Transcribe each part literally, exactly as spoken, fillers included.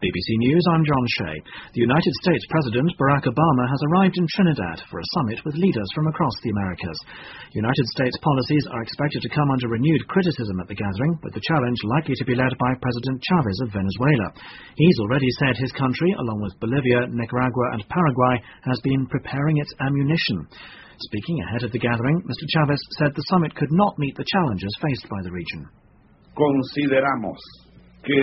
B B C News, I'm John Shea. The United States President Barack Obama has arrived in Trinidad for a summit with leaders from across the Americas. United States policies are expected to come under renewed criticism at the gathering, with the challenge likely to be led by President Chavez of Venezuela. He's already said his country, along with Bolivia, Nicaragua and Paraguay, has been preparing its ammunition. Speaking ahead of the gathering, Mister Chavez said the summit could not meet the challenges faced by the region. Consideramos We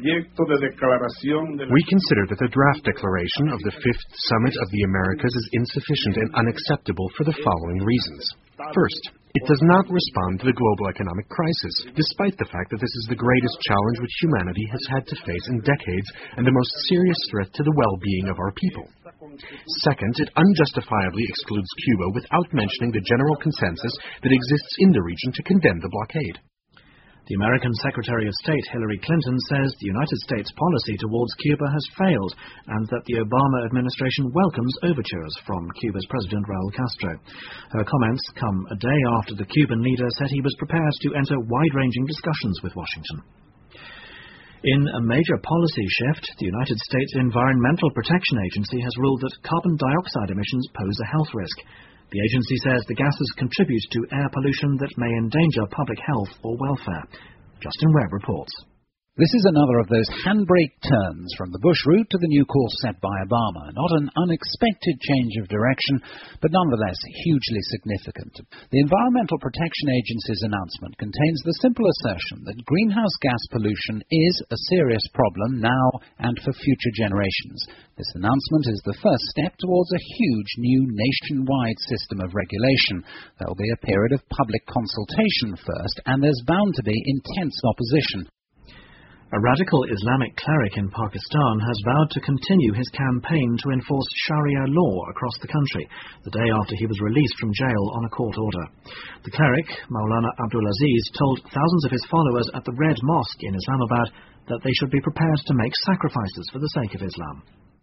consider that the draft declaration of the Fifth Summit of the Americas is insufficient and unacceptable for the following reasons. First, it does not respond to the global economic crisis, despite the fact that this is the greatest challenge which humanity has had to face in decades and the most serious threat to the well-being of our people. Second, it unjustifiably excludes Cuba without mentioning the general consensus that exists in the region to condemn the blockade. The American Secretary of State Hillary Clinton says the United States policy towards Cuba has failed and that the Obama administration welcomes overtures from Cuba's President Raul Castro. Her comments come a day after the Cuban leader said he was prepared to enter wide-ranging discussions with Washington. In a major policy shift, the United States Environmental Protection Agency has ruled that carbon dioxide emissions pose a health risk. The agency says the gases contribute to air pollution that may endanger public health or welfare. Justin Webb reports. This is another of those handbrake turns from the Bush route to the new course set by Obama. Not an unexpected change of direction, but nonetheless hugely significant. The Environmental Protection Agency's announcement contains the simple assertion that greenhouse gas pollution is a serious problem now and for future generations. This announcement is the first step towards a huge new nationwide system of regulation. There will be a period of public consultation first, and there's bound to be intense opposition. A radical Islamic cleric in Pakistan has vowed to continue his campaign to enforce Sharia law across the country, the day after he was released from jail on a court order. The cleric, Maulana Abdul Aziz, told thousands of his followers at the Red Mosque in Islamabad that they should be prepared to make sacrifices for the sake of Islam.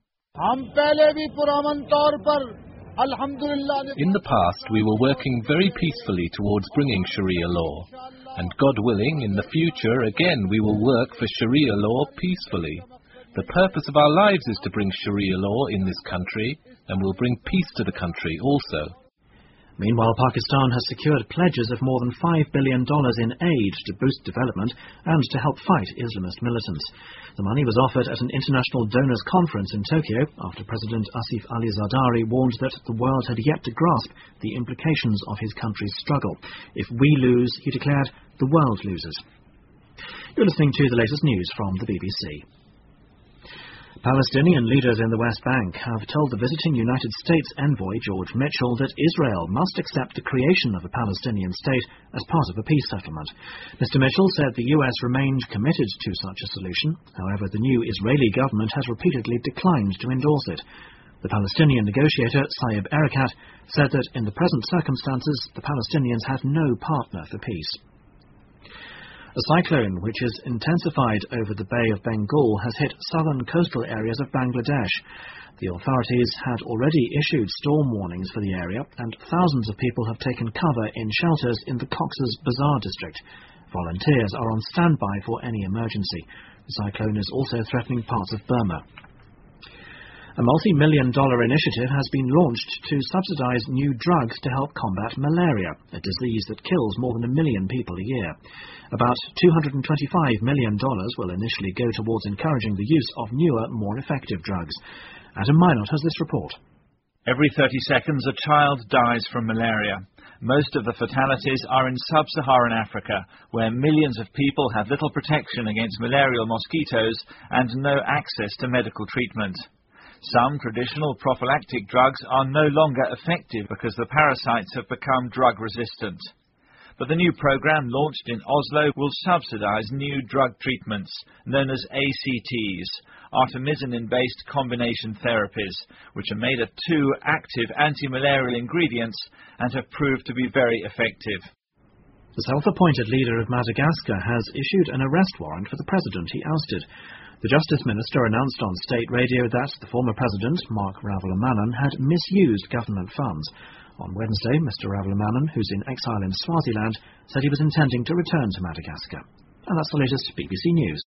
In the past, we were working very peacefully towards bringing Sharia law. And God willing, in the future, again, we will work for Sharia law peacefully. The purpose of our lives is to bring Sharia law in this country, and will bring peace to the country also. Meanwhile, Pakistan has secured pledges of more than five billion dollars in aid to boost development and to help fight Islamist militants. The money was offered at an international donors conference in Tokyo after President Asif Ali Zardari warned that the world had yet to grasp the implications of his country's struggle. If we lose, he declared, the world loses. You're listening to the latest news from the B B C. Palestinian leaders in the West Bank have told the visiting United States envoy George Mitchell that Israel must accept the creation of a Palestinian state as part of a peace settlement. Mister Mitchell said the U S remained committed to such a solution. However, the new Israeli government has repeatedly declined to endorse it. The Palestinian negotiator, Saeb Erekat, said that in the present circumstances, the Palestinians have no partner for peace. A cyclone, which has intensified over the Bay of Bengal, has hit southern coastal areas of Bangladesh. The authorities had already issued storm warnings for the area, and thousands of people have taken cover in shelters in the Cox's Bazar district. Volunteers are on standby for any emergency. The cyclone is also threatening parts of Burma. A multi-million dollar initiative has been launched to subsidize new drugs to help combat malaria, a disease that kills more than a million people a year. About two hundred twenty-five million dollars will initially go towards encouraging the use of newer, more effective drugs. Adam Minot has this report. Every thirty seconds a child dies from malaria. Most of the fatalities are in sub-Saharan Africa, where millions of people have little protection against malarial mosquitoes and no access to medical treatment. Some traditional prophylactic drugs are no longer effective because the parasites have become drug-resistant. But the new program launched in Oslo will subsidize new drug treatments, known as A C Ts, artemisinin-based combination therapies, which are made of two active anti-malarial ingredients and have proved to be very effective. The self-appointed leader of Madagascar has issued an arrest warrant for the president he ousted. The Justice Minister announced on state radio that the former president, Mark Ravalomanana, had misused government funds. On Wednesday, Mister Ravalomanana, who's in exile in Swaziland, said he was intending to return to Madagascar. And that's the latest B B C News.